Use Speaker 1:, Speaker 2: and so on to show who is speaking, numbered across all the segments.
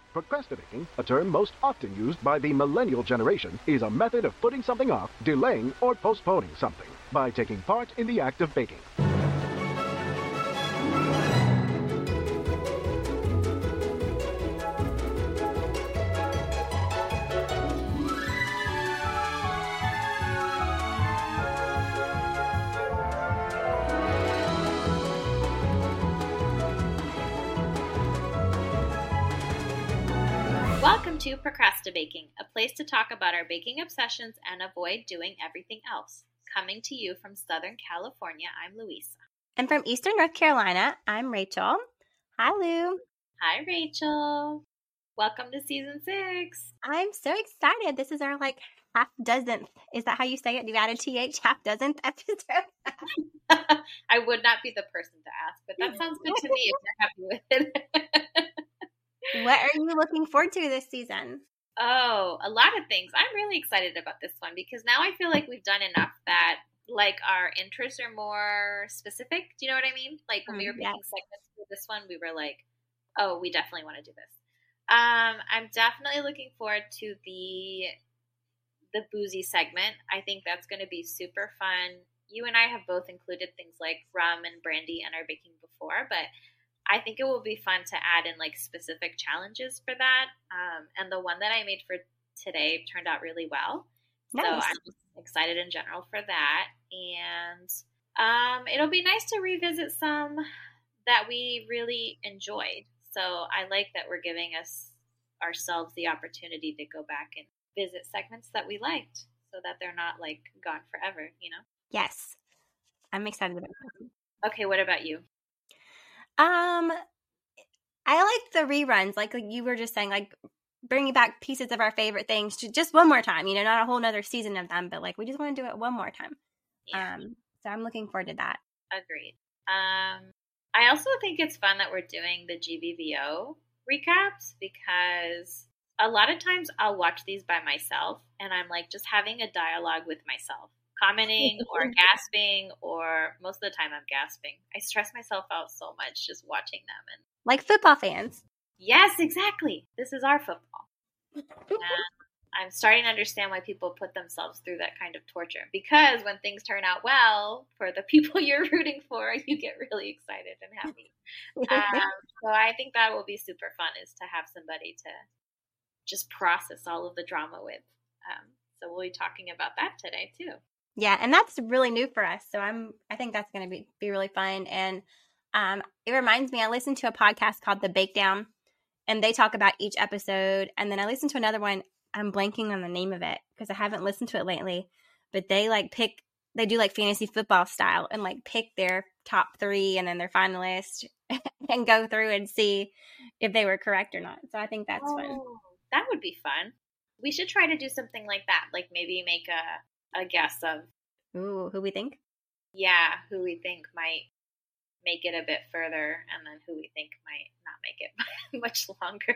Speaker 1: Procrastinating, a term most often used by the millennial generation, is a method of putting something off, delaying, or postponing something by taking part in the act of baking.
Speaker 2: Welcome to Procrastinating, a place to talk about our baking obsessions and avoid doing everything else. Coming to you from Southern California, I'm Louisa.
Speaker 3: And from Eastern North Carolina, I'm Rachel. Hi, Lou.
Speaker 2: Hi, Rachel. Welcome to Season 6.
Speaker 3: I'm so excited. This is our half dozenth. Is that how you say it? You added TH, half dozenth episode?
Speaker 2: I would not be the person to ask, but that sounds good to me if you're happy with it.
Speaker 3: What are you looking forward to this season?
Speaker 2: Oh, a lot of things. I'm really excited about this one because now I feel like we've done enough that our interests are more specific. Do you know what I mean? Like when we were picking segments for this one, we were like, oh, we definitely want to do this. I'm definitely looking forward to the boozy segment. I think that's going to be super fun. You and I have both included things like rum and brandy in our baking before, but I think it will be fun to add in specific challenges for that. And the one that I made for today turned out really well. Nice. So I'm just excited in general for that. And it'll be nice to revisit some that we really enjoyed. So I like that we're giving ourselves the opportunity to go back and visit segments that we liked so that they're not gone forever, you know?
Speaker 3: Yes. I'm excited about that.
Speaker 2: Okay, what about you?
Speaker 3: I like the reruns, like you were just saying, bringing back pieces of our favorite things just one more time, not a whole nother season of them, but we just want to do it one more time. Yeah. So I'm looking forward to that.
Speaker 2: Agreed. I also think it's fun that we're doing the GBVO recaps because a lot of times I'll watch these by myself and I'm just having a dialogue with myself, commenting or gasping, or most of the time I'm gasping. I stress myself out so much just watching them. And
Speaker 3: like football fans.
Speaker 2: Yes, exactly. This is our football. And I'm starting to understand why people put themselves through that kind of torture, because when things turn out well for the people you're rooting for, you get really excited and happy. So I think that will be super fun, is to have somebody to just process all of the drama with. So we'll be talking about that today too.
Speaker 3: Yeah, and that's really new for us. So I think that's going to be really fun. And it reminds me, I listened to a podcast called The Bakedown, and they talk about each episode. And then I listened to another one. I'm blanking on the name of it because I haven't listened to it lately. But they they do fantasy football style and pick their top 3 and then their finalists and go through and see if they were correct or not. So I think that's fun.
Speaker 2: That would be fun. We should try to do something like that. Maybe make a guess of
Speaker 3: who we think.
Speaker 2: Yeah, who we think might make it a bit further, and then who we think might not make it much longer.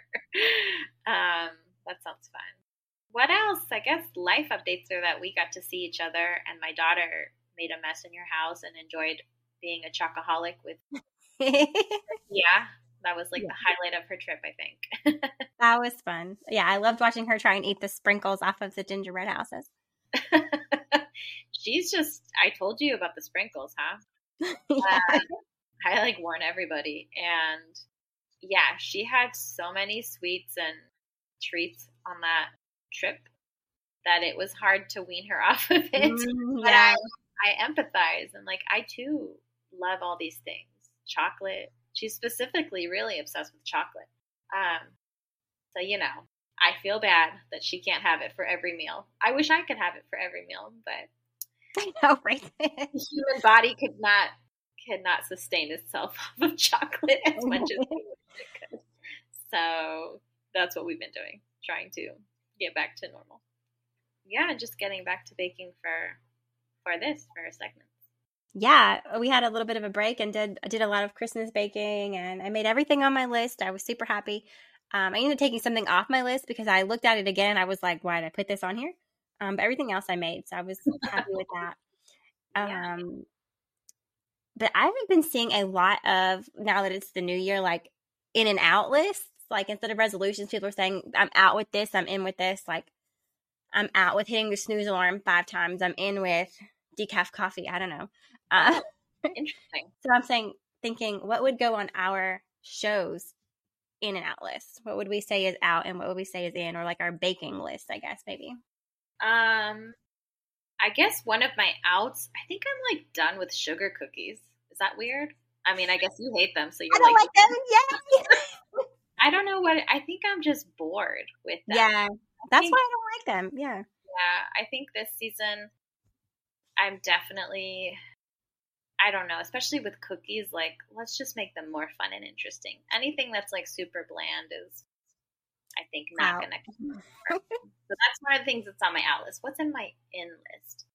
Speaker 2: That sounds fun. What else? I guess life updates are that we got to see each other, and my daughter made a mess in your house and enjoyed being a chocoholic with. Yeah, that was the highlight of her trip, I think.
Speaker 3: That was fun. Yeah, I loved watching her try and eat the sprinkles off of the gingerbread houses.
Speaker 2: She's just, I told you about the sprinkles, huh?
Speaker 3: Yeah.
Speaker 2: I warn everybody. And yeah, she had so many sweets and treats on that trip that it was hard to wean her off of it. But I empathize, and I too love all these things. Chocolate. She's specifically really obsessed with chocolate. So, I feel bad that she can't have it for every meal. I wish I could have it for every meal, but
Speaker 3: I know, right?
Speaker 2: The human body cannot sustain itself off of chocolate as much as it could. So that's what we've been doing, trying to get back to normal. Yeah, just getting back to baking for our segment.
Speaker 3: Yeah, we had a little bit of a break and did a lot of Christmas baking, and I made everything on my list. I was super happy. I ended up taking something off my list because I looked at it again. I was like, why did I put this on here? But everything else I made, so I was happy with that. But I haven't been seeing a lot of, now that it's the new year, in and out lists. Like instead of resolutions, people are saying, I'm out with this, I'm in with this. Like I'm out with hitting the snooze alarm 5 times. I'm in with decaf coffee. I don't know.
Speaker 2: Interesting.
Speaker 3: So I'm thinking, what would go on our shows in and out list? What would we say is out and what would we say is in, or like our baking list, I guess, maybe?
Speaker 2: I guess one of my outs, I think I'm like done with sugar cookies. Is that weird? I mean, I guess you hate them, so you're
Speaker 3: I don't like them. Yeah.
Speaker 2: I don't know what, I think I'm just bored with them.
Speaker 3: Yeah. That's why I don't like them. Yeah.
Speaker 2: Yeah. I think this season I'm definitely, I don't know, especially with cookies, like let's just make them more fun and interesting. Anything that's like super bland is, I think, not going to. So that's one of the things that's on my out list. What's in my in list?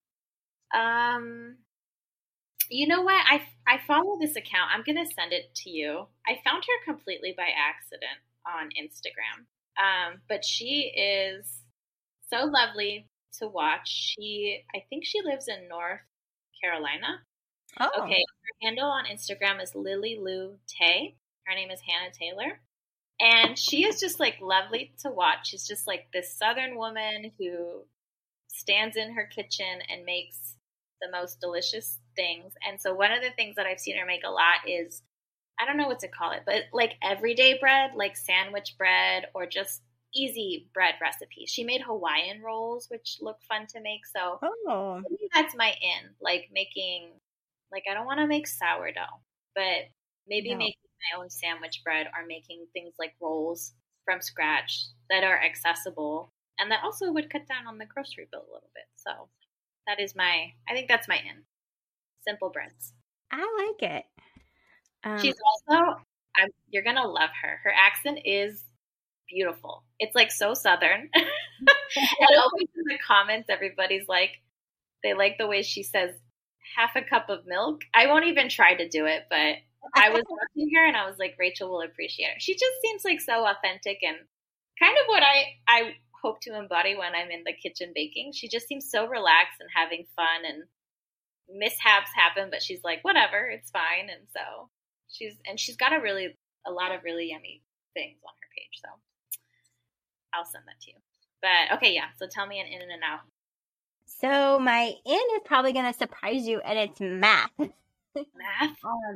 Speaker 2: You know what? I follow this account. I'm going to send it to you. I found her completely by accident on Instagram. But she is so lovely to watch. I think she lives in North Carolina.
Speaker 3: Oh.
Speaker 2: Okay. Her handle on Instagram is Lily Lou Tay. Her name is Hannah Taylor. And she is just like lovely to watch. She's just like this Southern woman who stands in her kitchen and makes the most delicious things. And so one of the things that I've seen her make a lot is, I don't know what to call it, but like everyday bread, like sandwich bread or just easy bread recipes. She made Hawaiian rolls, which look fun to make. So maybe that's my in, like making, like I don't want to make sourdough, but maybe making my own sandwich bread or making things like rolls from scratch that are accessible and that also would cut down on the grocery bill a little bit. So that is I think that's my in. Simple breads.
Speaker 3: I like it.
Speaker 2: She's also, you're going to love her. Her accent is beautiful. It's like so Southern. And always in the comments, everybody's like, they like the way she says half a cup of milk. I won't even try to do it, but I was watching her and I was like, Rachel will appreciate her. She just seems like so authentic and kind of what I hope to embody when I'm in the kitchen baking. She just seems so relaxed and having fun, and mishaps happen, but she's like, whatever, it's fine. And so she's got a lot of really yummy things on her page. So I'll send that to you. But okay, yeah. So tell me an in and an out.
Speaker 3: So my in is probably going to surprise you, and it's math.
Speaker 2: Math?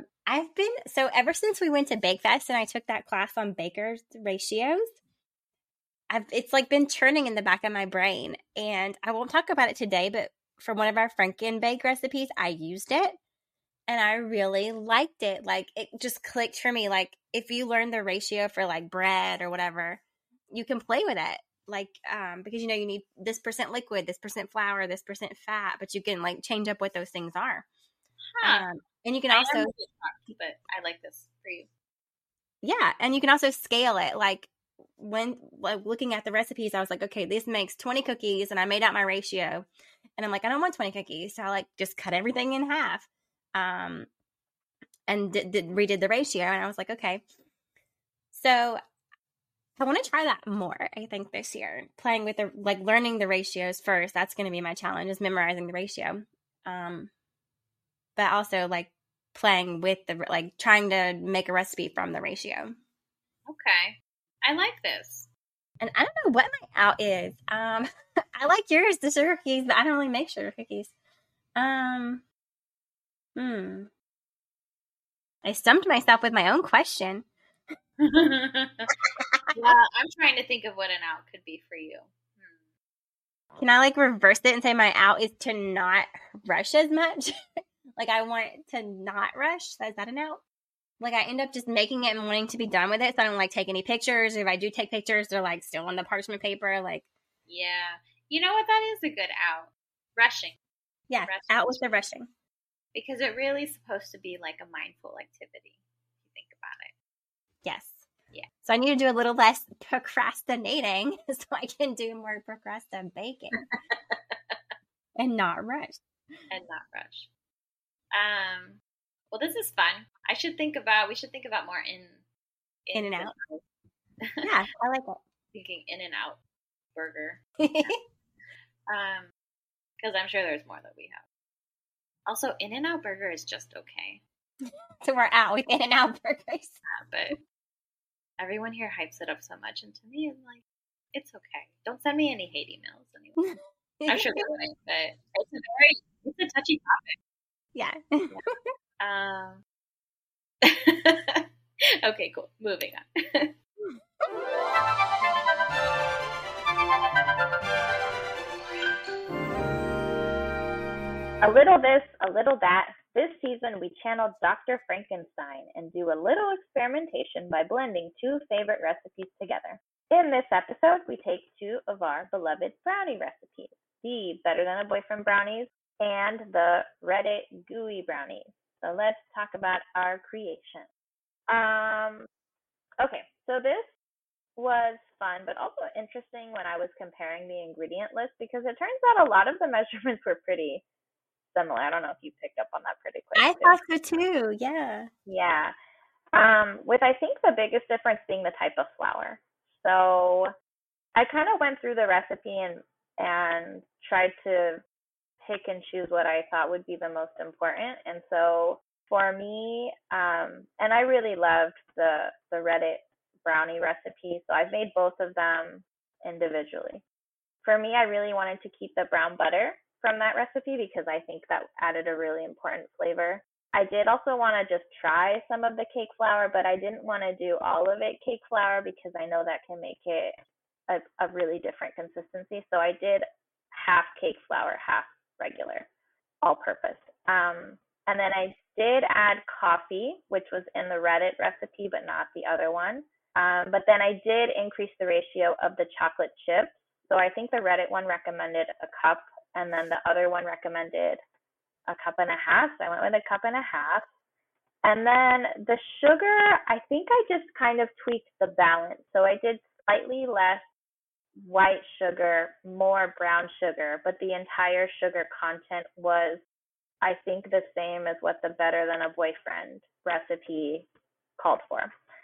Speaker 3: So ever since we went to Bake Fest and I took that class on Baker's ratios, it's like been churning in the back of my brain. And I won't talk about it today, but for one of our Frankenbake recipes, I used it and I really liked it. Like it just clicked for me. Like if you learn the ratio for like bread or whatever, you can play with it. Like, because you need this % liquid, this % flour, this % fat, but you can like change up what those things are.
Speaker 2: Huh.
Speaker 3: And you can also,
Speaker 2: but I like this for you.
Speaker 3: Yeah. And you can also scale it. Like when looking at the recipes, I was like, okay, this makes 20 cookies and I made out my ratio. And I'm like, I don't want 20 cookies. So I like just cut everything in half. And redid the ratio. And I was like, okay. So I want to try that more, I think, this year. Playing with learning the ratios first. That's going to be my challenge, is memorizing the ratio. But also playing with trying to make a recipe from the ratio.
Speaker 2: Okay. I like this.
Speaker 3: And I don't know what my out is. I like yours, the sugar cookies, but I don't really make sugar cookies. I stumped myself with my own question.
Speaker 2: Yeah, I'm trying to think of what an out could be for you.
Speaker 3: Can I reverse it and say my out is to not rush as much? I want to not rush. Is that an out? I end up just making it and wanting to be done with it. So I don't take any pictures. If I do take pictures, they're still on the parchment paper.
Speaker 2: Yeah. You know what? That is a good out. Rushing.
Speaker 3: Yeah. Rushing. Out with the rushing.
Speaker 2: Because it really is supposed to be a mindful activity, if you think about it.
Speaker 3: Yes.
Speaker 2: Yeah.
Speaker 3: So I need to do a little less procrastinating so I can do more baking and not rush.
Speaker 2: Well, this is fun. We should think about more
Speaker 3: in and out. Yeah, I like it.
Speaker 2: Thinking in and out burger. Because I'm sure there's more that we have. Also, In-N-Out Burger is just okay.
Speaker 3: So we're out with In-N-Out burgers.
Speaker 2: Yeah, but everyone here hypes it up so much, and to me, I'm like, it's okay. Don't send me any hate emails anymore. I'm sure they wouldn't, but it's a touchy topic.
Speaker 3: Yeah.
Speaker 2: Okay, cool. Moving on.
Speaker 4: A little this, a little that. This season, we channeled Dr. Frankenstein and do a little experimentation by blending two favorite recipes together. In this episode, we take two of our beloved brownie recipes, the Better Than a Boyfriend brownies and the Reddit gooey brownies. So let's talk about our creation. Okay, so this was fun, but also interesting when I was comparing the ingredient list because it turns out a lot of the measurements were pretty similar. I don't know if you picked up on that pretty quick.
Speaker 3: I thought so too. Yeah.
Speaker 4: Yeah. With I think the biggest difference being the type of flour. So I kind of went through the recipe and tried to pick and choose what I thought would be the most important. And so for me, and I really loved the Reddit brownie recipe, so I've made both of them individually. For me, I really wanted to keep the brown butter from that recipe because I think that added a really important flavor. I did also want to just try some of the cake flour, but I didn't want to do all of it cake flour because I know that can make it a really different consistency. So I did half cake flour, half regular, all purpose. And then I did add coffee, which was in the Reddit recipe, but not the other one. But then I did increase the ratio of the chocolate chips. So I think the Reddit one recommended a cup, and then the other one recommended a cup and a half. So I went with a cup and a half. And then the sugar, I think I just kind of tweaked the balance. So I did slightly less white sugar, more brown sugar, but the entire sugar content was, I think, the same as what the Better Than a Boyfriend recipe called for.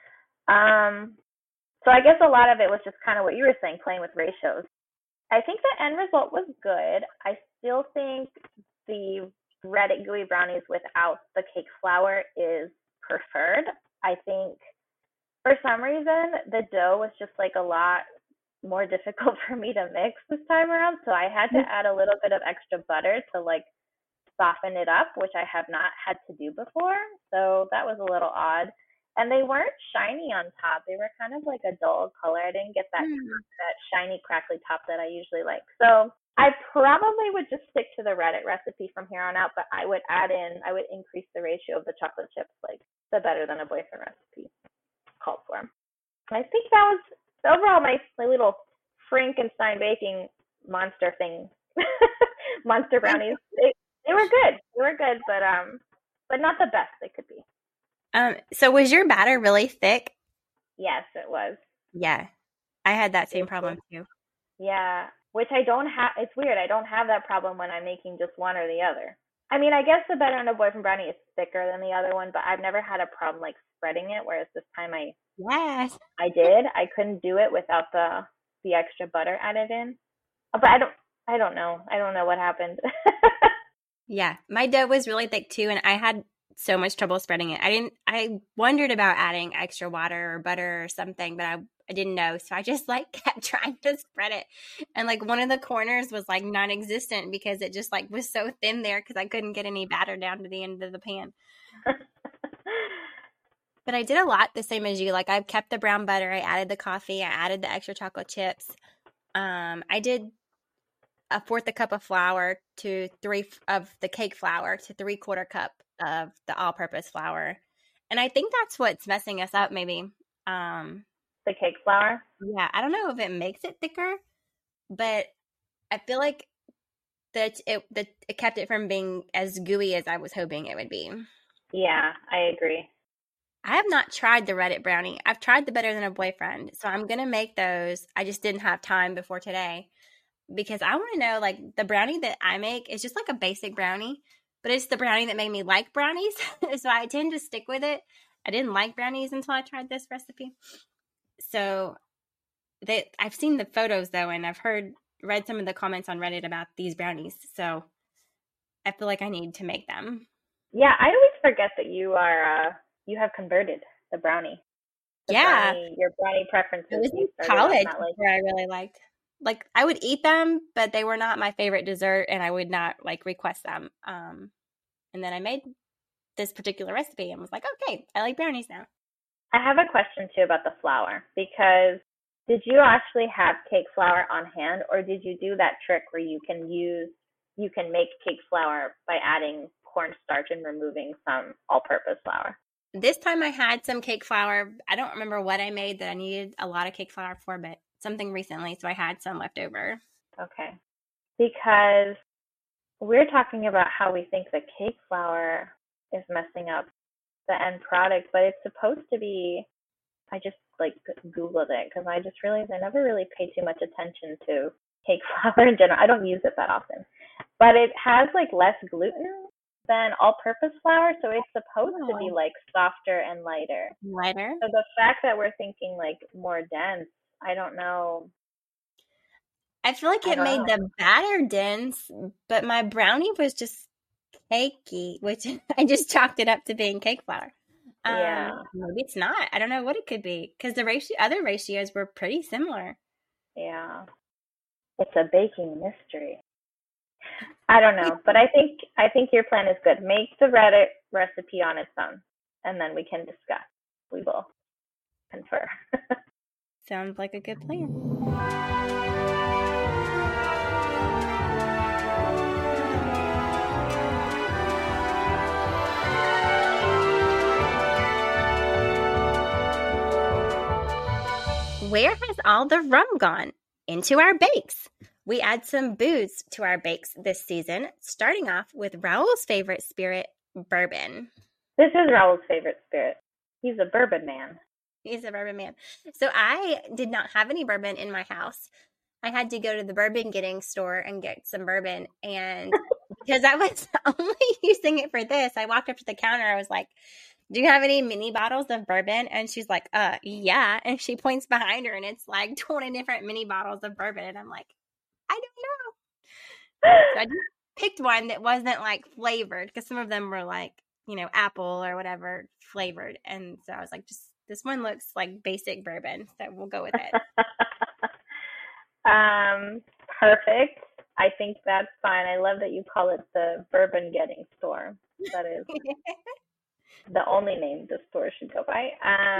Speaker 4: So I guess a lot of it was just kind of what you were saying, playing with ratios. I think the end result was good. I still think the Reddit gooey brownies without the cake flour is preferred. I think for some reason the dough was just like a lot more difficult for me to mix this time around, so I had to add a little bit of extra butter to like soften it up, which I have not had to do before. So that was a little odd. And they weren't shiny on top. They were kind of like a dull color. I didn't get that shiny, crackly top that I usually like. So I probably would just stick to the Reddit recipe from here on out, but I would increase the ratio of the chocolate chips, like the Better Than a Boyfriend recipe called for. I think that was overall my little Frankenstein baking monster thing. Monster brownies. They were good. They were good, but not the best they could be.
Speaker 3: So was your batter really thick?
Speaker 4: Yes, it was.
Speaker 3: Yeah. I had that same problem too.
Speaker 4: Yeah, which I don't have. It's weird. I don't have that problem when I'm making just one or the other. I mean, I guess the Better Than a Boyfriend brownie is thicker than the other one, but I've never had a problem like spreading it, whereas this time I did. I couldn't do it without the extra butter added in. But I don't know. I don't know what happened.
Speaker 3: Yeah, my dough was really thick too, and I had so much trouble spreading it. I wondered about adding extra water or butter or something, but I didn't know. So I just like kept trying to spread it. And like one of the corners was like non-existent because it just like was so thin there because I couldn't get any batter down to the end of the pan. But I did a lot the same as you. Like I kept the brown butter. I added the coffee. I added the extra chocolate chips. I did 1/4 cup of flour to 3 of the cake flour to 3/4 cup of the all-purpose flour. And I think that's what's messing us up maybe.
Speaker 4: The cake flour?
Speaker 3: Yeah, I don't know if it makes it thicker, but I feel like that it kept it from being as gooey as I was hoping it would be.
Speaker 4: Yeah, I agree.
Speaker 3: I have not tried the Reddit brownie. I've tried the Better Than a Boyfriend, so I'm going to make those. I just didn't have time before today because I want to know, like, the brownie that I make is just like a basic brownie, but it's the brownie that made me like brownies, so I tend to stick with it. I didn't like brownies until I tried this recipe. So I've seen the photos, though, and I've read some of the comments on Reddit about these brownies, so I feel like I need to make them.
Speaker 4: Yeah, I always forget that you have converted the brownie.
Speaker 3: Yeah,
Speaker 4: your brownie
Speaker 3: it
Speaker 4: preferences
Speaker 3: was
Speaker 4: you
Speaker 3: in
Speaker 4: started off
Speaker 3: college
Speaker 4: not liking.
Speaker 3: where I really liked. Like, I would eat them, but they were not my favorite dessert, and I would not like request them. And then I made this particular recipe and was like, okay, I like brownies now.
Speaker 4: I have a question too about the flour, because did you actually have cake flour on hand, or did you do that trick where you can make cake flour by adding cornstarch and removing some all-purpose flour?
Speaker 3: This time I had some cake flour. I don't remember what I made that I needed a lot of cake flour for, but something recently, so I had some left over.
Speaker 4: Okay. Because we're talking about how we think the cake flour is messing up the end product, but it's supposed to be. I just like Googled it because I just realized I never really paid too much attention to cake flour in general. I don't use it that often, but it has like less gluten than all-purpose flour, so it's supposed to be like softer and lighter.
Speaker 3: Lighter?
Speaker 4: So the fact that we're thinking like more dense, I don't know.
Speaker 3: I feel like it made the batter dense, but my brownie was just cakey, which I just chalked it up to being cake flour.
Speaker 4: Yeah.
Speaker 3: Maybe it's not. I don't know what it could be because the other ratios were pretty similar.
Speaker 4: Yeah. It's a baking mystery. I don't know, but I think your plan is good. Make the Reddit recipe on its own, and then we can discuss. We will confer.
Speaker 3: Sounds like a good plan. Where has all the rum gone? Into our bakes. We add some booze to our bakes this season, starting off with Raul's favorite spirit, bourbon.
Speaker 4: This is Raul's favorite spirit. He's a bourbon man.
Speaker 3: He's a bourbon man. So I did not have any bourbon in my house. I had to go to the bourbon getting store and get some bourbon. And because I was only using it for this, I walked up to the counter. I was like, do you have any mini bottles of bourbon? And she's like, yeah. And she points behind her and it's like 20 different mini bottles of bourbon. And I'm like, I don't know. So I just picked one that wasn't like flavored because some of them were like, apple or whatever flavored. And so I was like, just this one looks like basic bourbon. So we'll go with it.
Speaker 4: Perfect. I think that's fine. I love that you call it the bourbon getting store. That is the only name the store should go by.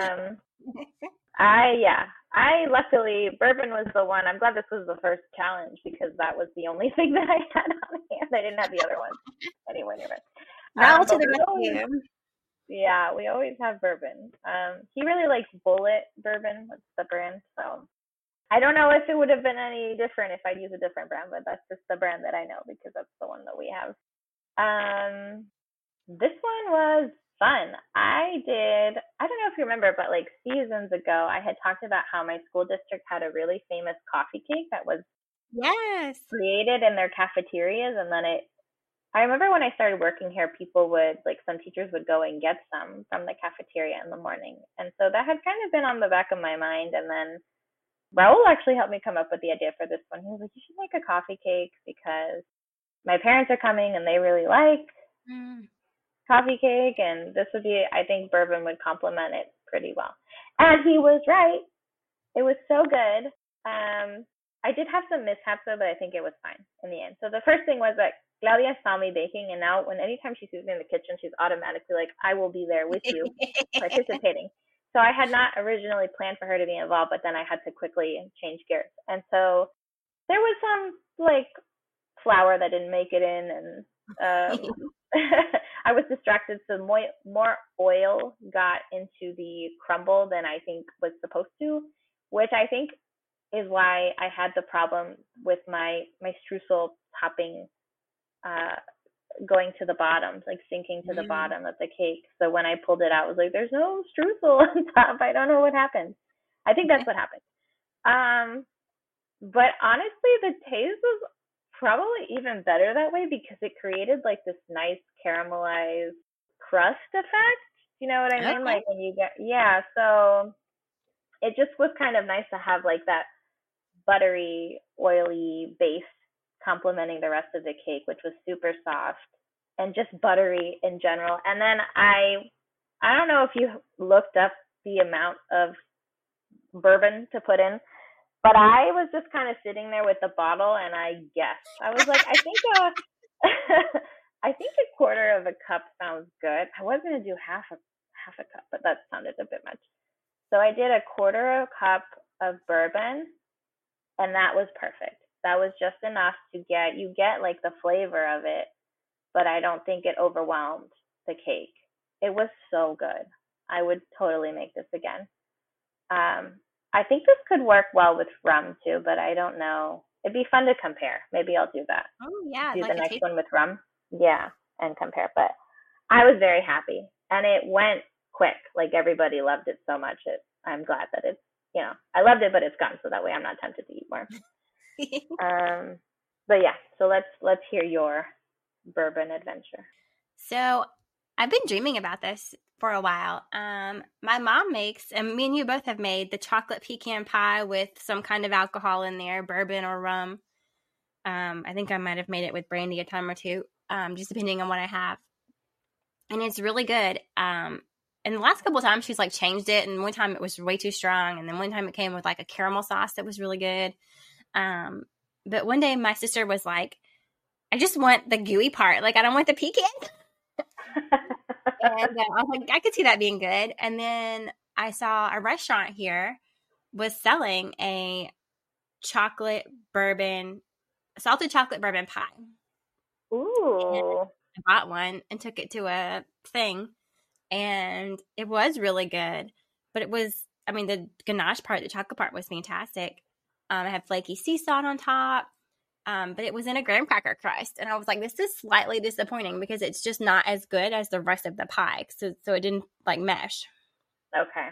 Speaker 4: I luckily bourbon was the one. I'm glad this was the first challenge because that was the only thing that I had on hand. I didn't have the other ones anywhere near it.
Speaker 3: Now to the rescue.
Speaker 4: Yeah, we always have bourbon. He really likes Bullet bourbon. That's the brand. So I don't know if it would have been any different if I'd use a different brand, but that's just the brand that I know because that's the one that we have. This one was fun. I don't know if you remember, but like seasons ago, I had talked about how my school district had a really famous coffee cake that was created in their cafeterias. And then I remember when I started working here, some teachers would go and get some from the cafeteria in the morning. And so that had kind of been on the back of my mind. And then Raul actually helped me come up with the idea for this one. He was like, you should make a coffee cake because my parents are coming and they really like coffee cake. And this would be, I think bourbon would complement it pretty well. And he was right. It was so good. I did have some mishaps though, but I think it was fine in the end. So the first thing was that Claudia saw me baking, and now anytime she sees me in the kitchen, she's automatically like, I will be there with you participating. So I had not originally planned for her to be involved, but then I had to quickly change gears. And so there was some like flour that didn't make it in, and I was distracted. So more oil got into the crumble than I think was supposed to, which I think is why I had the problem with my streusel topping going to the bottom, like sinking to the bottom of the cake. So when I pulled it out, I was like, there's no streusel on top. I don't know what happened. I think that's what happened. But honestly, the taste was probably even better that way because it created like this nice caramelized crust effect. You know what I mean? Like when you get, so it just was kind of nice to have like that buttery, oily base complementing the rest of the cake, which was super soft and just buttery in general. And then I don't know if you looked up the amount of bourbon to put in. But I was just kind of sitting there with the bottle, and I guessed. I was like, I think I think a quarter of a cup sounds good. I was gonna do half a cup, but that sounded a bit much. So I did a quarter of a cup of bourbon, and that was perfect. That was just enough to get like the flavor of it, but I don't think it overwhelmed the cake. It was so good. I would totally make this again. I think this could work well with rum too, but I don't know. It'd be fun to compare. Maybe I'll do that.
Speaker 3: Oh yeah,
Speaker 4: Do
Speaker 3: like
Speaker 4: the next one with rum. Yeah, and compare. But I was very happy, and it went quick. Like everybody loved it so much. I'm glad that it's, I loved it, but it's gone, so that way I'm not tempted to eat more. But yeah, so let's hear your bourbon adventure.
Speaker 3: So I've been dreaming about this for a while. My mom makes, and me and you both have made, the chocolate pecan pie with some kind of alcohol in there, bourbon or rum. I think I might have made it with brandy a time or two, just depending on what I have. And it's really good. And the last couple of times she's like changed it, and one time it was way too strong, and then one time it came with like a caramel sauce that was really good. But one day my sister was like, I just want the gooey part. Like, I don't want the pecan. And I was like, I could see that being good. And then I saw a restaurant here was selling a salted chocolate bourbon pie.
Speaker 4: Ooh.
Speaker 3: And I bought one and took it to a thing, and it was really good. But the ganache part, the chocolate part was fantastic. I had flaky sea salt on top. But it was in a graham cracker crust. And I was like, this is slightly disappointing because it's just not as good as the rest of the pie. So it didn't like mesh.
Speaker 4: Okay.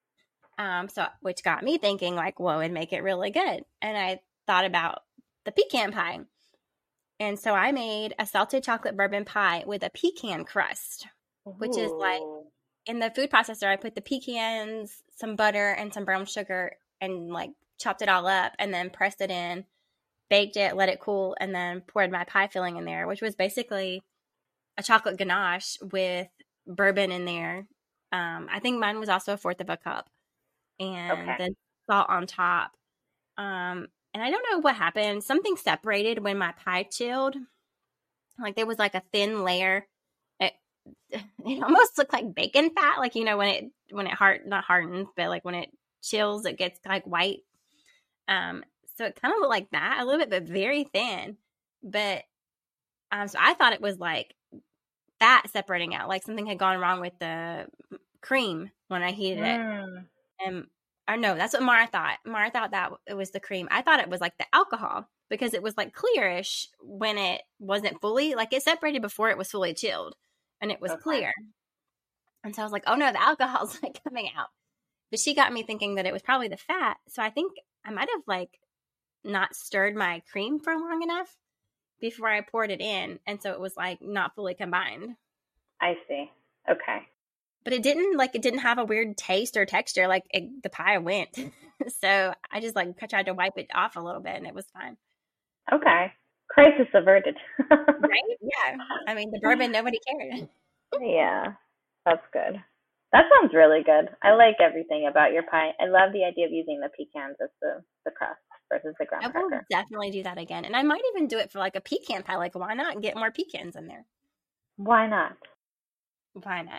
Speaker 3: So which got me thinking like, well, it'd make it really good. And I thought about the pecan pie. And so I made a salted chocolate bourbon pie with a pecan crust, which is like in the food processor. I put the pecans, some butter, and some brown sugar, and like chopped it all up and then pressed it in. Baked it, let it cool, and then poured my pie filling in there, which was basically a chocolate ganache with bourbon in there. I think mine was also a fourth of a cup, and then salt on top. And I don't know what happened. Something separated when my pie chilled. Like there was like a thin layer. It almost looked like bacon fat. Like, when it not hardens, but like when it chills, it gets like white. So it kind of looked like that a little bit, but very thin. But so I thought it was like fat separating out, like something had gone wrong with the cream when I heated it. Or no, that's what Mara thought. Mara thought that it was the cream. I thought it was like the alcohol because it was like clearish when it wasn't fully, like it separated before it was fully chilled, and it was clear. And so I was like, oh no, the alcohol's like coming out. But she got me thinking that it was probably the fat. So I think I might have like not stirred my cream for long enough before I poured it in. And so it was like not fully combined.
Speaker 4: I see. Okay.
Speaker 3: But it didn't have a weird taste or texture. Like the pie went. So I just like tried to wipe it off a little bit, and it was fine.
Speaker 4: Okay. Crisis averted.
Speaker 3: Right? Yeah. I mean, the bourbon, nobody cared.
Speaker 4: Yeah. That's good. That sounds really good. I like everything about your pie. I love the idea of using the pecans as the crust versus the graham cracker.
Speaker 3: I will definitely do that again. And I might even do it for like a pecan pie. Like, why not get more pecans in there?
Speaker 4: Why not?
Speaker 3: Why not?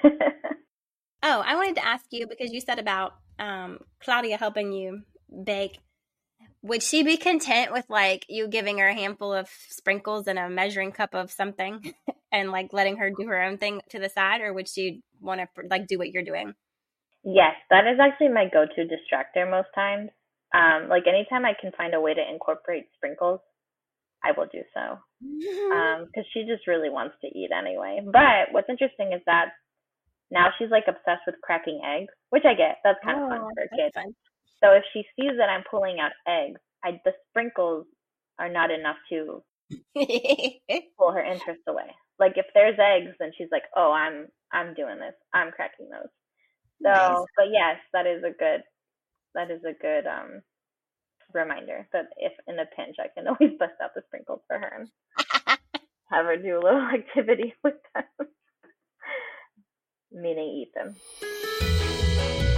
Speaker 3: Oh, I wanted to ask you, because you said about Claudia helping you bake. Would she be content with like you giving her a handful of sprinkles and a measuring cup of something and like letting her do her own thing to the side? Or would she want to like do what you're doing?
Speaker 4: Yes, that is actually my go-to distractor most times. Like anytime I can find a way to incorporate sprinkles, I will do so. Because she just really wants to eat anyway. But what's interesting is that now she's like obsessed with cracking eggs, which I get. That's kind of fun for a kid.
Speaker 3: Fun.
Speaker 4: So if she sees that I'm pulling out eggs, the sprinkles are not enough to pull her interest away. Like if there's eggs, then she's like, "Oh, I'm doing this. I'm cracking those." So, nice. But yes, that is a good reminder that if in a pinch, I can always bust out the sprinkles for her and have her do a little activity with them, meaning eat them.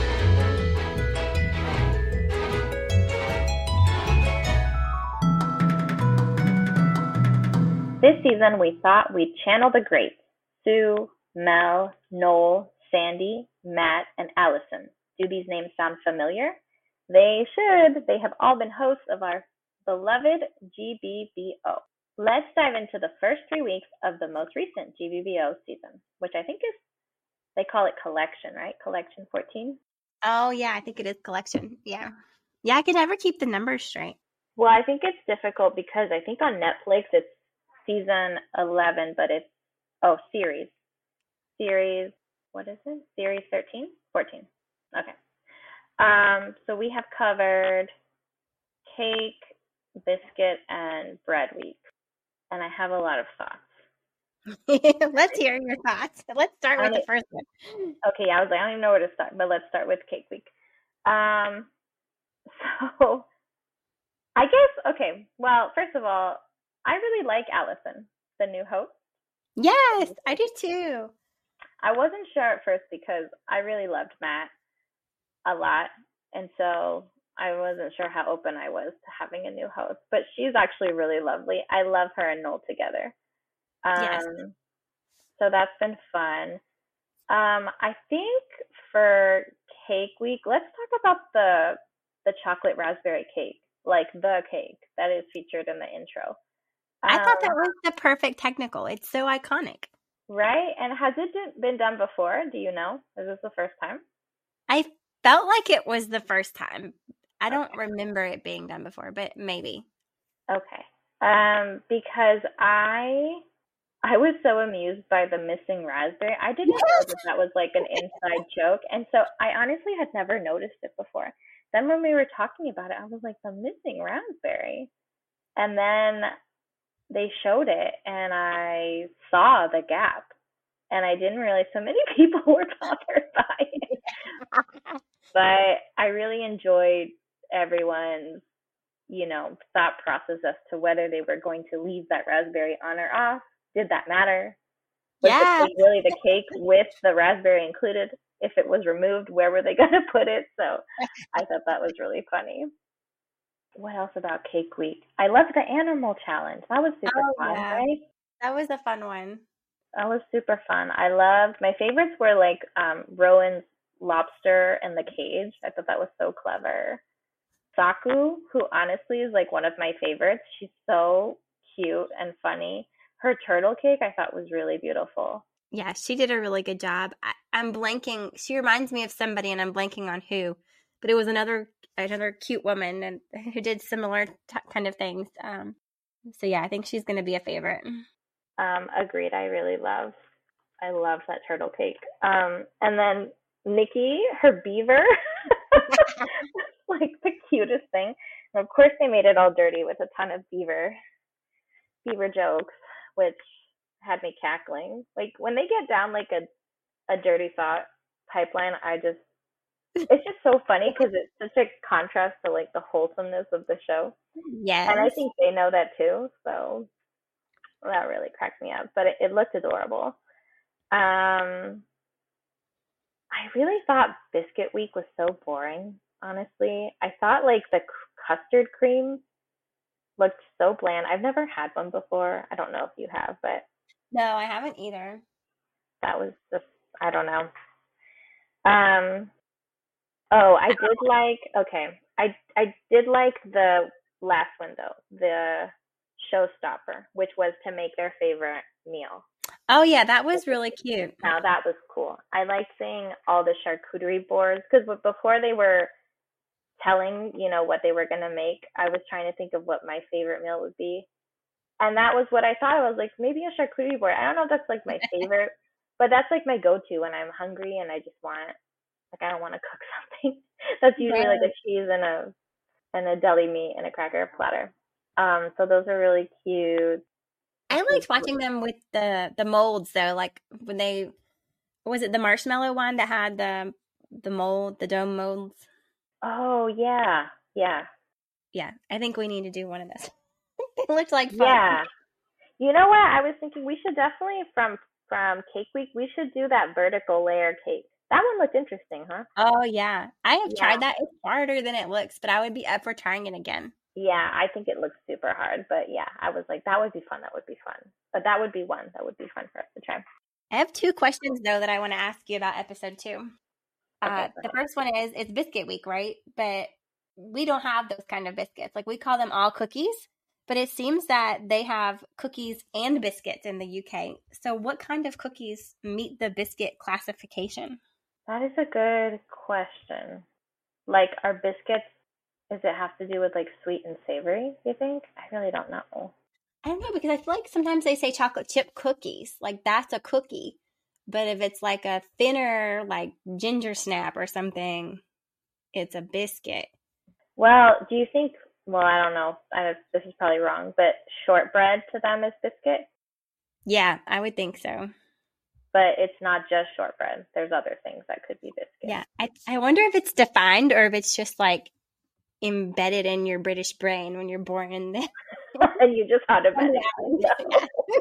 Speaker 4: this season, we thought we'd channel the greats: Sue, Mel, Noel, Sandy, Matt, and Allison. Do these names sound familiar? They should. They have all been hosts of our beloved GBBO. Let's dive into the first 3 weeks of the most recent GBBO season, which I think is, they call it Collection, right? Collection 14.
Speaker 3: Oh, yeah, I think it is Collection. Yeah. Yeah, I could never keep the numbers straight.
Speaker 4: Well, I think it's difficult because I think on Netflix it's season 11, but it's, series. Series, what is it? Series 13? 14. Okay. So we have covered Cake, Biscuit, and Bread Week. And I have a lot of thoughts.
Speaker 3: Let's hear your thoughts. Let's start with the first one.
Speaker 4: Okay, I was like, I don't even know where to start, but let's start with Cake Week. So I guess, okay, well, first of all, I really like Allison, the new host.
Speaker 3: Yes, I do too.
Speaker 4: I wasn't sure at first because I really loved Matt a lot. And so I wasn't sure how open I was to having a new host. But she's actually really lovely. I love her and Noel together.
Speaker 3: Yes.
Speaker 4: So that's been fun. I think for Cake Week, let's talk about the chocolate raspberry cake, like the cake that is featured in the intro.
Speaker 3: I thought that was the perfect technical. It's so iconic.
Speaker 4: Right? And has it been done before? Do you know? Is this the first time?
Speaker 3: I felt like it was the first time. I don't remember it being done before, but maybe.
Speaker 4: Okay. Because I was so amused by the missing raspberry. I didn't know that was like an inside joke. And so I honestly had never noticed it before. Then when we were talking about it, I was like, the missing raspberry. And then they showed it and I saw the gap. And I didn't realize so many people were bothered by it. But I really enjoyed everyone's, thought process as to whether they were going to leave that raspberry on or off. Did that matter? Was it really the cake with the raspberry included? If it was removed, where were they going to put it? So I thought that was really funny. What else about Cake Week? I loved the animal challenge. That was super fun, right?
Speaker 3: That was a fun one.
Speaker 4: That was super fun. My favorites were like Rowan's lobster in the cage. I thought that was so clever. Saku, who honestly is like one of my favorites. She's so cute and funny. Her turtle cake I thought was really beautiful.
Speaker 3: Yeah, she did a really good job. I'm blanking. She reminds me of somebody, and I'm blanking on who. But it was another cute woman and who did similar kind of things. So yeah, I think she's going to be a favorite.
Speaker 4: Agreed. I love that turtle cake. And then Nikki, her beaver, like the cutest thing. And of course, they made it all dirty with a ton of beaver jokes, which had me cackling. Like when they get down like a dirty thought pipeline, it's just so funny because it's such a contrast to like the wholesomeness of the show.
Speaker 3: Yes.
Speaker 4: And I think they know that too. So that really cracked me up, but it looked adorable. I really thought Biscuit Week was so boring, honestly. I thought like the custard cream looked so bland. I've never had one before. I don't know if you have, but
Speaker 3: no, I haven't either.
Speaker 4: That was just, I don't know. I did like the last window, the showstopper, which was to make their favorite meal.
Speaker 3: Oh yeah, that was really cute.
Speaker 4: Now that was cool. I liked seeing all the charcuterie boards because before they were telling, what they were going to make, I was trying to think of what my favorite meal would be. And that was what I thought. I was like, maybe a charcuterie board. I don't know if that's like my favorite, but that's like my go-to when I'm hungry and I just want, like, I don't want to cook something. That's usually like a cheese and a deli meat and a cracker platter. So those are really cute.
Speaker 3: I liked watching them with the molds though. Like when was it the marshmallow one that had the mold, the dome molds?
Speaker 4: Oh yeah.
Speaker 3: Yeah, I think we need to do one of those. It looked like fun.
Speaker 4: Yeah. You know what? I was thinking we should definitely from Cake Week, we should do that vertical layer cake. That one looked interesting, huh?
Speaker 3: Oh yeah. I have tried that. It's harder than it looks, but I would be up for trying it again.
Speaker 4: Yeah, I think it looks super hard, but yeah, I was like, that would be fun. That would be fun. But that would be one that would be fun for us to try.
Speaker 3: I have 2 questions though that I want to ask you about episode 2.
Speaker 4: Okay,
Speaker 3: The first one is, it's biscuit week, right? But we don't have those kind of biscuits. Like, we call them all cookies, but it seems that they have cookies and biscuits in the UK. So what kind of cookies meet the biscuit classification?
Speaker 4: that is a good question. Like, are biscuits, does it have to do with like sweet and savory, you think? I really don't know.
Speaker 3: I don't know, because I feel like sometimes they say chocolate chip cookies. Like, that's a cookie. But if it's like a thinner, like ginger snap or something, it's a biscuit.
Speaker 4: Well, do you think, well, I don't know. This is probably wrong, but shortbread to them is biscuit,
Speaker 3: Yeah, I would think so.
Speaker 4: but it's not just shortbread. There's other things that could be biscuit.
Speaker 3: Yeah, I wonder if it's defined or if it's just like embedded in your British brain when you're born in the
Speaker 4: And you just automatically
Speaker 3: island.
Speaker 4: know.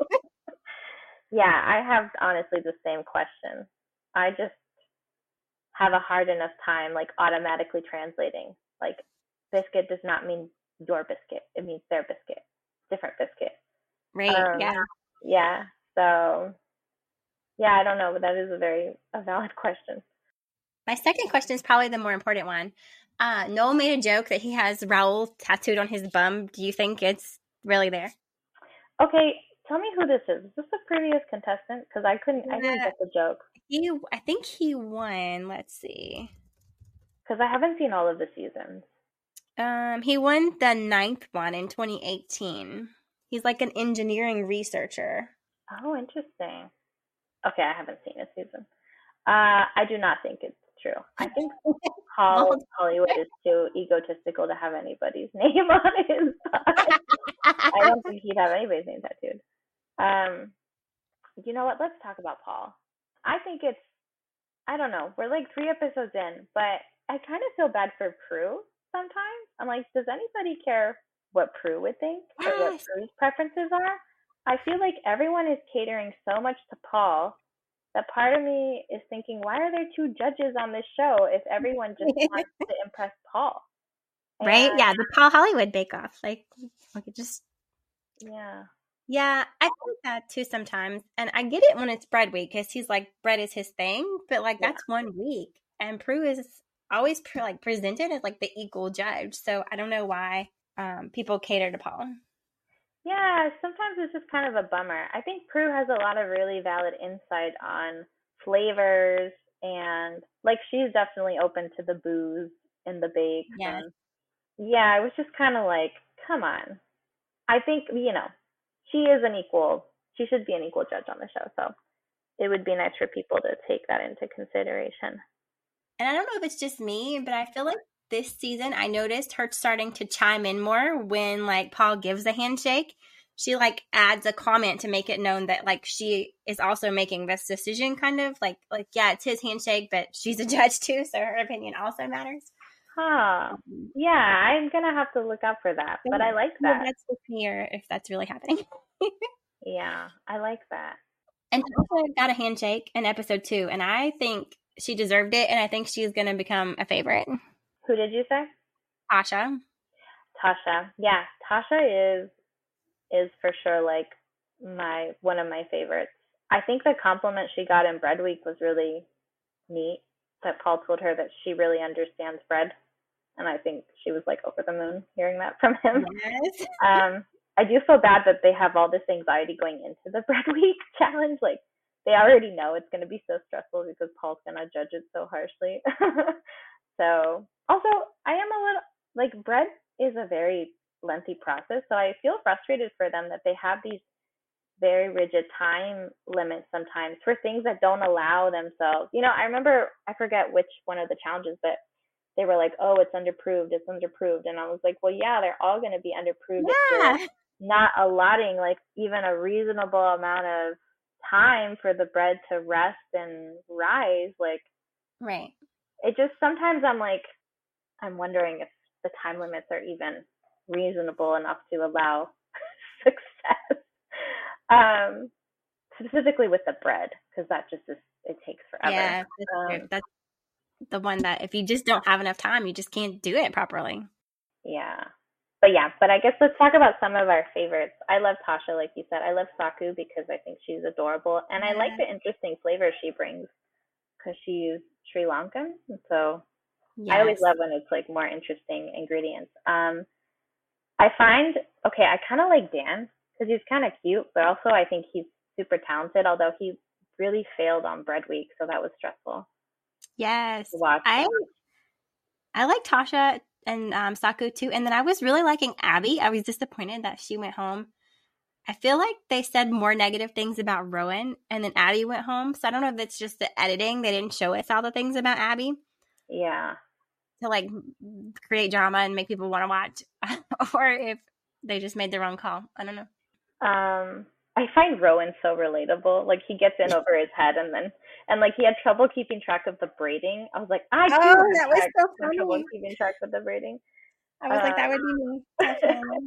Speaker 4: Yeah, I have honestly the same question. I just have a hard enough time like automatically translating. Like, biscuit does not mean your biscuit. It means their biscuit. Different biscuit.
Speaker 3: Right, yeah.
Speaker 4: Yeah. So yeah, I don't know, but that is a valid question.
Speaker 3: My second question is probably the more important one. Noel made a joke that he has Raul tattooed on his bum. Do you think it's really there?
Speaker 4: Okay, tell me who this is. Is this a previous contestant? Because I didn't get the joke.
Speaker 3: I think he won. Let's see.
Speaker 4: Because I haven't seen all of the seasons.
Speaker 3: He won the 9th one in 2018. He's like an engineering researcher.
Speaker 4: Oh, interesting. Okay, I haven't seen a season. I do not think it's true. I think Paul Hollywood is too egotistical to have anybody's name on his body. I don't think he'd have anybody's name tattooed. You know what? Let's talk about Paul. I think I don't know. We're like 3 episodes in, but I kind of feel bad for Prue sometimes. I'm like, does anybody care what Prue would think or what Prue's preferences are? I feel like everyone is catering so much to Paul that part of me is thinking, why are there 2 judges on this show if everyone just wants to impress Paul?
Speaker 3: Right? Yeah, the Paul Hollywood Bake Off. Like it just...
Speaker 4: Yeah.
Speaker 3: Yeah, I think that too sometimes. And I get it when it's bread week, because he's like, bread is his thing. But like, that's 1 week. And Prue is always presented as like the equal judge. So I don't know why people cater to Paul.
Speaker 4: Yeah, sometimes it's just kind of a bummer. I think Prue has a lot of really valid insight on flavors, and like, she's definitely open to the booze and the bakes.
Speaker 3: Yeah.
Speaker 4: And yeah, it was just kind of like, come on. I think, she should be an equal judge on the show. So it would be nice for people to take that into consideration.
Speaker 3: And I don't know if it's just me, but I feel like this season I noticed her starting to chime in more when like Paul gives a handshake. She like adds a comment to make it known that like she is also making this decision, kind of like yeah, it's his handshake, but she's a judge too, so her opinion also matters.
Speaker 4: Huh. Yeah, I'm gonna have to look out for that. But I like that.
Speaker 3: That's with me, or if that's really happening.
Speaker 4: Yeah, I like that.
Speaker 3: And Tasha got a handshake in episode 2, and I think she deserved it, and I think she's gonna become a favorite.
Speaker 4: Who did you say?
Speaker 3: Tasha.
Speaker 4: Yeah, Tasha is for sure like one of my favorites. I think the compliment she got in Bread Week was really neat, that Paul told her that she really understands bread. And I think she was like over the moon hearing that from him.
Speaker 3: Yes.
Speaker 4: I do feel bad that they have all this anxiety going into the Bread Week challenge. Like, they already know it's going to be so stressful because Paul's going to judge it so harshly. So, also, I am a little, like, bread is a very lengthy process. So I feel frustrated for them that they have these very rigid time limits sometimes for things that don't allow themselves. I remember, I forget which one of the challenges, but they were like, oh, it's underproved. And I was like, well, yeah, they're all going to be underproved.
Speaker 3: Yeah.
Speaker 4: If you're not allotting like even a reasonable amount of time for the bread to rest and rise. Like,
Speaker 3: Right.
Speaker 4: It just, sometimes I'm wondering if the time limits are even reasonable enough to allow success. Specifically with the bread, because that just it takes forever.
Speaker 3: Yeah, that's the one that if you just don't have enough time, you just can't do it properly.
Speaker 4: Yeah. but I guess let's talk about some of our favorites. I love Tasha, like you said. I love Saku because I think she's adorable, and I like the interesting flavor she brings because she's Sri Lankan, and so I always love when it's like more interesting ingredients. I find I kind of like Dan because he's kind of cute, but also I think he's super talented. Although he really failed on Bread Week, so that was stressful.
Speaker 3: Yes,
Speaker 4: to watch
Speaker 3: I like Tasha and Saku too. And then I was really liking Abby. I was disappointed that she went home. I feel like they said more negative things about Rowan, and then Abby went home. So I don't know if it's just the editing. They didn't show us all the things about Abby.
Speaker 4: Yeah.
Speaker 3: To like create drama and make people want to watch, or if they just made the wrong call. I don't know.
Speaker 4: I find Rowan so relatable. Like he gets in over his head, and like he had trouble keeping track of the braiding. I was like, that was so funny. Trouble keeping track of the braiding.
Speaker 3: I was like, that would be me.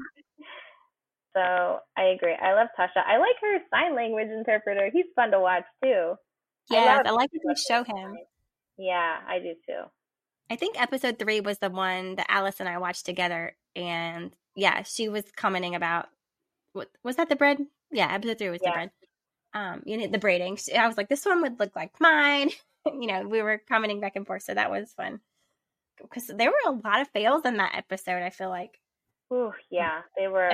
Speaker 4: So I agree. I love Tasha. I like her sign language interpreter. He's fun to watch too.
Speaker 3: Yeah, I like that they show him.
Speaker 4: Yeah, I do too.
Speaker 3: I think episode 3 was the one that Alice and I watched together, and yeah, she was commenting about what was that, the bread? Yeah, episode 3 was the bread. The braiding. I was like, this one would look like mine. We were commenting back and forth, so that was fun. Because there were a lot of fails in that episode, I feel like.
Speaker 4: Ooh, yeah, they were.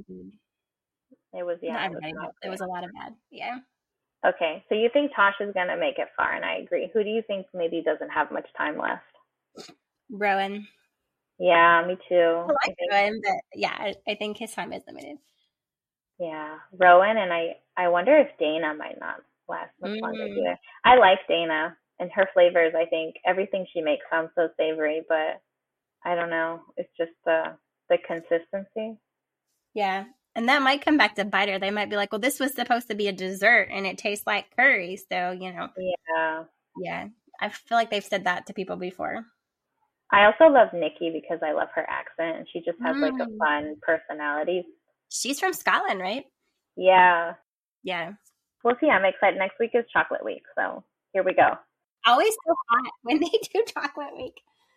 Speaker 4: It was
Speaker 3: a lot of bad. Yeah.
Speaker 4: Okay, so you think Tasha's gonna make it far, and I agree. Who do you think maybe doesn't have much time left?
Speaker 3: Rowan.
Speaker 4: Yeah, me too.
Speaker 3: I like Rowan, but yeah, I think his time is limited.
Speaker 4: Yeah, Rowan, and I wonder if Dana might not last much longer either. I like Dana and her flavors. I think everything she makes sounds so savory, but I don't know. It's just the consistency.
Speaker 3: Yeah, and that might come back to bite her. They might be like, well, this was supposed to be a dessert, and it tastes like curry, so,
Speaker 4: Yeah.
Speaker 3: Yeah, I feel like they've said that to people before.
Speaker 4: I also love Nikki because I love her accent, and she just has like a fun personality.
Speaker 3: She's from Scotland, right?
Speaker 4: Yeah.
Speaker 3: Yeah.
Speaker 4: We'll see. I'm excited. Next week is Chocolate Week, so here we go.
Speaker 3: Always so hot when they do Chocolate Week.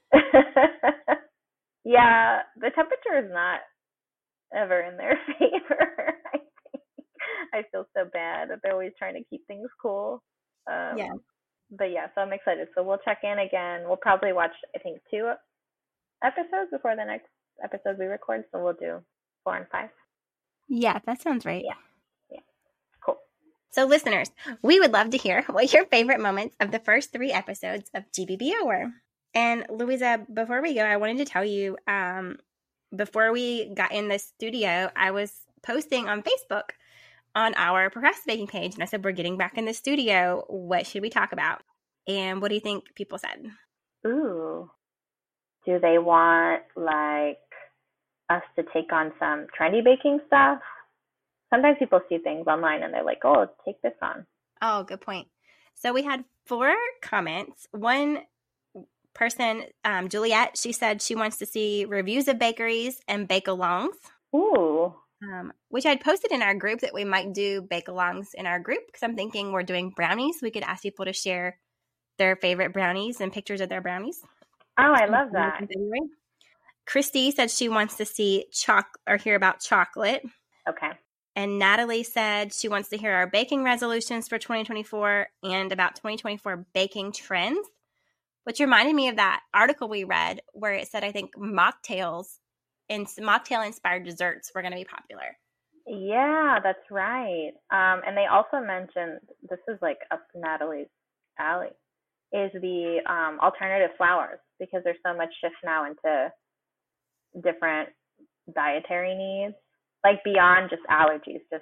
Speaker 4: Yeah, the temperature is not ever in their favor. I think. I feel so bad that they're always trying to keep things cool.
Speaker 3: Yeah.
Speaker 4: But yeah, so I'm excited. So we'll check in again. We'll probably watch, I think, 2 episodes before the next episode we record. So we'll do 4 and 5.
Speaker 3: Yeah, that sounds right.
Speaker 4: Yeah. Cool.
Speaker 3: So listeners, we would love to hear what your favorite moments of the first 3 episodes of GBBO were. And Louisa, before we go, I wanted to tell you, before we got in the studio, I was posting on Facebook on our procrastinating page, and I said, we're getting back in the studio. What should we talk about? And what do you think people said?
Speaker 4: Ooh. Do they want, like, us to take on some trendy baking stuff? Sometimes people see things online, and they're like, oh, take this on.
Speaker 3: Oh, good point. So we had 4 comments. One person, Juliet, she said she wants to see reviews of bakeries and bake-alongs.
Speaker 4: Ooh.
Speaker 3: Which I'd posted in our group that we might do bake-alongs in our group because I'm thinking we're doing brownies. We could ask people to share their favorite brownies and pictures of their brownies.
Speaker 4: Oh, I love that.
Speaker 3: Christy said she wants to see hear about chocolate.
Speaker 4: Okay.
Speaker 3: And Natalie said she wants to hear our baking resolutions for 2024 and about 2024 baking trends, which reminded me of that article we read where it said, I think, mocktail inspired desserts were going to be popular.
Speaker 4: Yeah, that's right. And they also mentioned, this is like up Natalie's alley, is the alternative flours, because there's so much shift now into different dietary needs, like beyond just allergies, just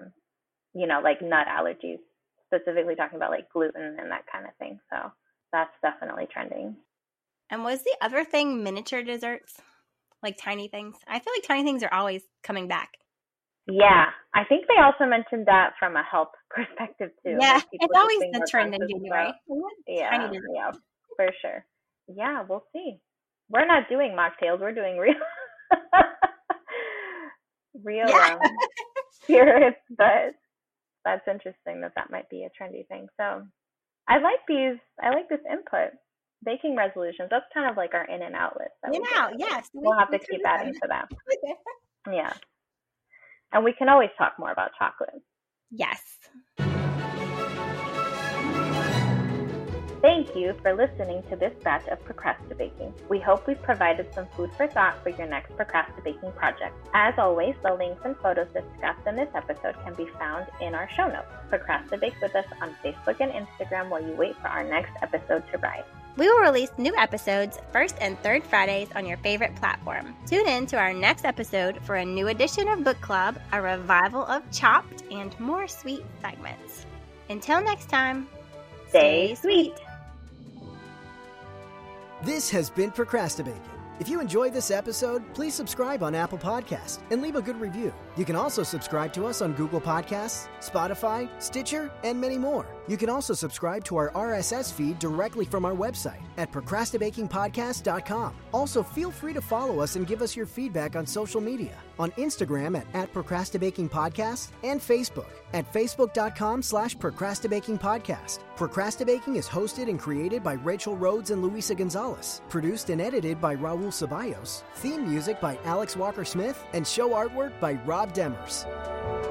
Speaker 4: like nut allergies, specifically talking about like gluten and that kind of thing. So that's definitely trending.
Speaker 3: And was the other thing miniature desserts? Like tiny things? I feel like tiny things are always coming back.
Speaker 4: Yeah. I think they also mentioned that from a health perspective too.
Speaker 3: Yeah.
Speaker 4: Like
Speaker 3: it's always the trend in January.
Speaker 4: Yeah, for sure. Yeah, we'll see. We're not doing mocktails. We're doing real spirits, but that's interesting that might be a trendy thing. So I like this input. baking resolutions. That's kind of like our in and out list.
Speaker 3: In and out, yes.
Speaker 4: We'll have to keep adding to that. Yeah. And we can always talk more about chocolate.
Speaker 3: Yes.
Speaker 4: Thank you for listening to this batch of Procrastibaking. We hope we've provided some food for thought for your next Procrastibaking project. As always, the links and photos discussed in this episode can be found in our show notes. Procrastibake with us on Facebook and Instagram while you wait for our next episode to rise.
Speaker 3: We will release new episodes first and third Fridays on your favorite platform. Tune in to our next episode for a new edition of Book Club, a revival of Chopped, and more sweet segments. Until next time,
Speaker 4: stay sweet.
Speaker 5: This has been Procrastibaking. If you enjoyed this episode, please subscribe on Apple Podcasts and leave a good review. You can also subscribe to us on Google Podcasts, Spotify, Stitcher, and many more. You can also subscribe to our RSS feed directly from our website at procrastinabakingpodcast.com. Also, feel free to follow us and give us your feedback on social media. On Instagram at procrastinabakingpodcast and Facebook at facebook.com/procrastinabakingpodcast. Procrastinabaking is hosted and created by Rachel Rhodes and Luisa Gonzalez. Produced and edited by Raul Ceballos. Theme music by Alex Walker-Smith and show artwork by Rob Demers.